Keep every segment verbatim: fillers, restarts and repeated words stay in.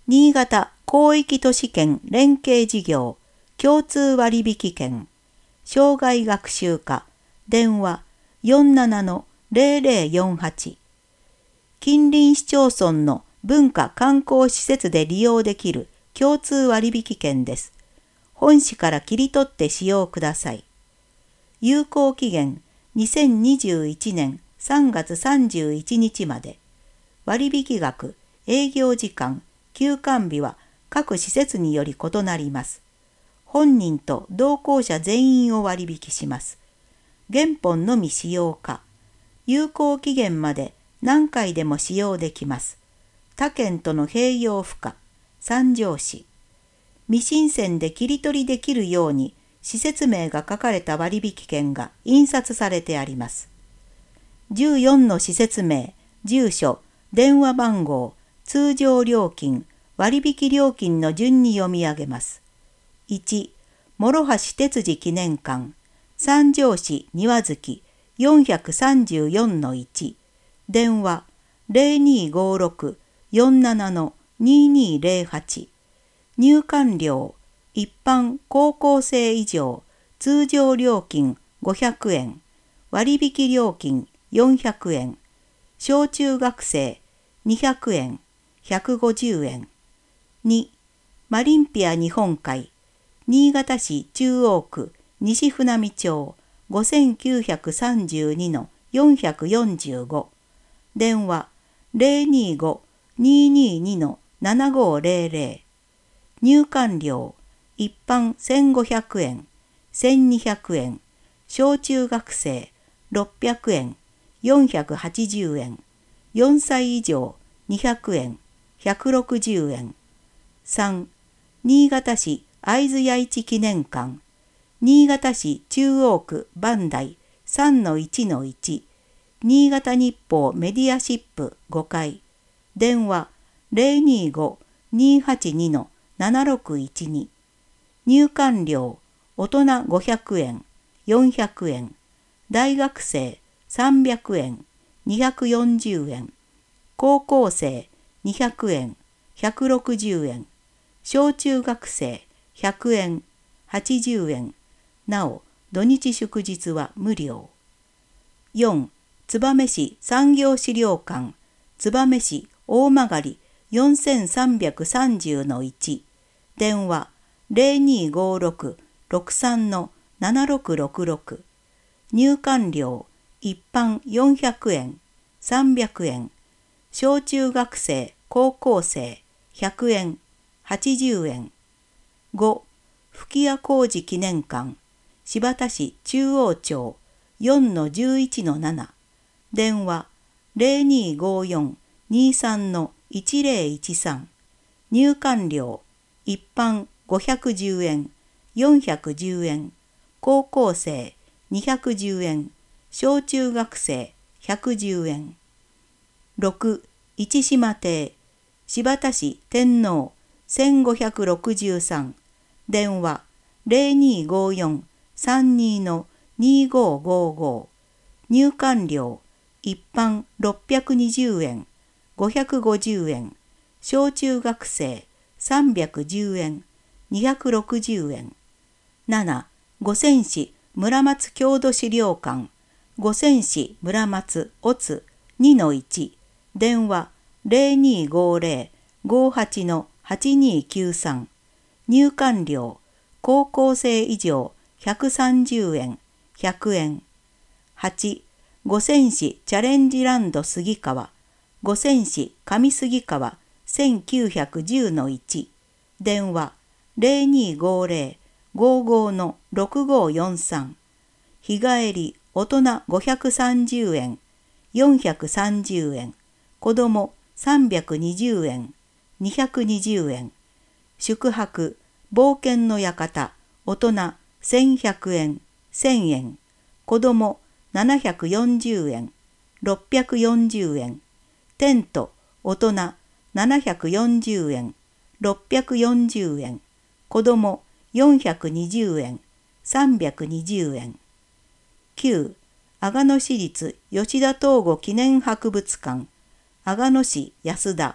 新潟広域都市圏連携事業共通割引券障害学習課電話 よんななのゼロゼロよんはち 近隣市町村の文化観光施設で利用できる共通割引券です。本紙から切り取って使用ください。有効期限にせんにじゅういちねんさんがつさんじゅういちにちまで。割引額、営業時間、休館日は各施設により異なります。本人と同行者全員を割引します。原本のみ使用可。有効期限まで何回でも使用できます。他県との併用不可。三条市。未申請で切り取りできるように施設名が書かれた割引券が印刷されてあります。じゅうよんの施設名、住所、電話番号、通常料金、割引料金の順に読み上げます。いち、諸橋哲司記念館、三条市庭月 よんさんよんのいち、電話 ゼロにーごろく よんなな にーにーゼロはち、入館料、一般高校生以上、通常料金ごひゃくえん、割引料金よんひゃくえん、小中学生にひゃくえん、ひゃくごじゅうえん。に、マリンピア日本海、新潟市中央区西船見町 ごせんきゅうひゃくさんじゅうにのよんひゃくよんじゅうご、電話 ゼロにーご にーにーにのななごゼロゼロ、入館料、一般せんごひゃくえん、せんにひゃくえん、小中学生ろっぴゃくえん、よんひゃくはちじゅうえん、よんさい以上にひゃくえん、ひゃくろくじゅうえん。さん、新潟市会津谷市記念館、新潟市中央区磐梯 さんのいちのいち、新潟日報メディアシップごかい、電話 ゼロにーご にーはちにのななろくいちに、入館料、大人ごひゃくえん、よんひゃくえん、大学生さんびゃくえん、にひゃくよんじゅうえん、高校生にひゃくえん、ひゃくろくじゅうえん、小中学生ひゃくえん、はちじゅうえん、なお土日祝日は無料。よん、燕市産業資料館、燕市大曲よんさんさんさんぜろのいち、電話 ゼロにーごろく ろくさんのななろくろくろく、入館料、一般よんひゃくえん、さんびゃくえん、小中学生、高校生ひゃくえん、はちじゅうえん。ご、吹屋工事記念館、新発田市中央町 よんのじゅういちのなな、電話 ゼロにーごよん にーさんのいちゼロいちさん、入館料、一般ごひゃくじゅうえん、よんひゃくじゅうえん、高校生にひゃくじゅうえん、小中学生ひゃくじゅうえん。ろく、市島邸、新発田市天王せんごひゃくろくじゅうさん、電話 ゼロにーごよん さんにのにーごーごーご、入館料、一般ろっぴゃくにじゅうえん、ごひゃくごじゅうえん、小中学生さんびゃくじゅうえん、にひゃくろくじゅうえん。なな、五泉市村松郷土資料館、五泉市村松おつ にのいち、電話 ゼロにーごゼロ ごはちのはちにーきゅうさん、入館料、高校生以上ひゃくさんじゅうえん、ひゃくえん。はち、五泉市チャレンジランド杉川、五泉市上杉川せんきゅうひゃくじゅうのいち、電話 ゼロにーごゼロ ごーごーのろくごーよんさん、日帰り大人ごひゃくさんじゅうえん、よんひゃくさんじゅうえん、子どもさんびゃくにじゅうえん、にひゃくにじゅうえん、宿泊冒険の館大人せんひゃくえん、せんえん、子どもななひゃくよんじゅうえん、ろっぴゃくよんじゅうえん、テント大人ななひゃくよんじゅうえん、ろっぴゃくよんじゅうえん、子どもよんひゃくにじゅうえん、さんびゃくにじゅうえん。きゅう、阿賀野市立吉田東郷記念博物館、阿賀野市安田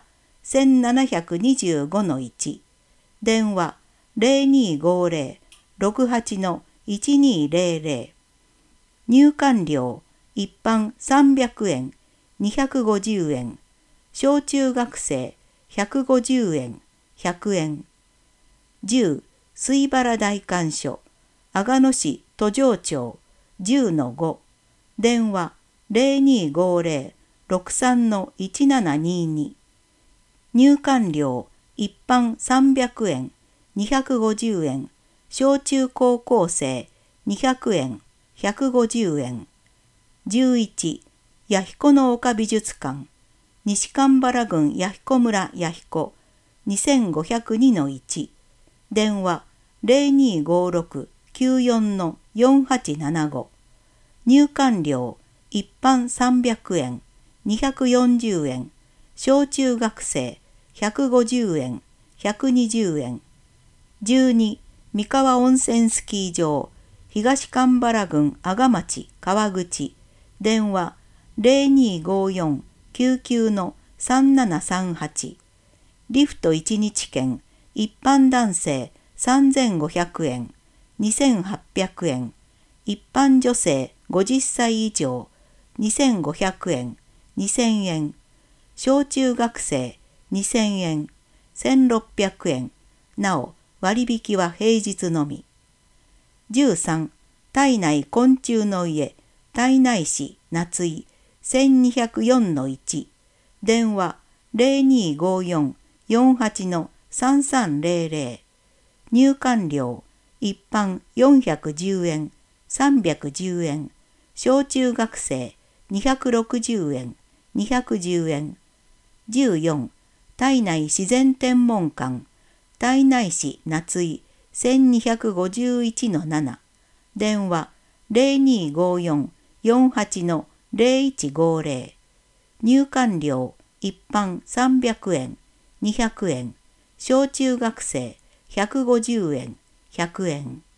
せんななひゃくにじゅうごのいち、電話 ゼロにーごーゼロ ろくはち いちにーゼロゼロ、入館料一般さんびゃくえん、にひゃくごじゅうえん、小中学生ひゃくごじゅうえん、ひゃくえん。じゅう、水原代官所、阿賀野市途上町 じゅうのご、電話 ゼロにーごーゼロ ろくさん いちななにーに、入館料一般さんびゃくえん、にひゃくごじゅうえん、小中高校生にひゃくえん、ひゃくごじゅうえん。じゅういち、弥彦の丘美術館、西蒲原郡弥彦村弥彦にせんごひゃくにのいち、電話 ゼロにーごーろく きゅうよん よんはちななご、入館料一般さんびゃくえん、にひゃくよんじゅうえん、小中学生ひゃくごじゅうえん、ひゃくにじゅうえん。じゅうに、三河温泉スキー場、東蒲原郡阿賀町川口、電話 ゼロにーごーよん きゅうきゅう さんななさんはち、リフトいちにち券、一般男性さんぜんごひゃくえん、にせんはっぴゃくえん、一般女性ごじゅっさい以上、にせんごひゃくえん、にせんえん、小中学生にせんえん、せんろっぴゃくえん、なお割引は平日のみ。じゅうさん、体内昆虫の家、胎内市夏井せんにひゃくよんのいち、電話 ゼロにーごーよん よんはち さんさんゼロゼロ、入館料一般よんひゃくじゅうえん、さんびゃくじゅうえん、小中学生にひゃくろくじゅうえん、にひゃくじゅうえん。じゅうよん、胎内自然天文館、胎内市夏井せんにひゃくごじゅういちのなな、電話 ゼロにーごーよん よんはち ゼロいちごーゼロ、入館料一般さんびゃくえん、にひゃくえん、小中学生ひゃくごじゅうえん、ひゃくえん。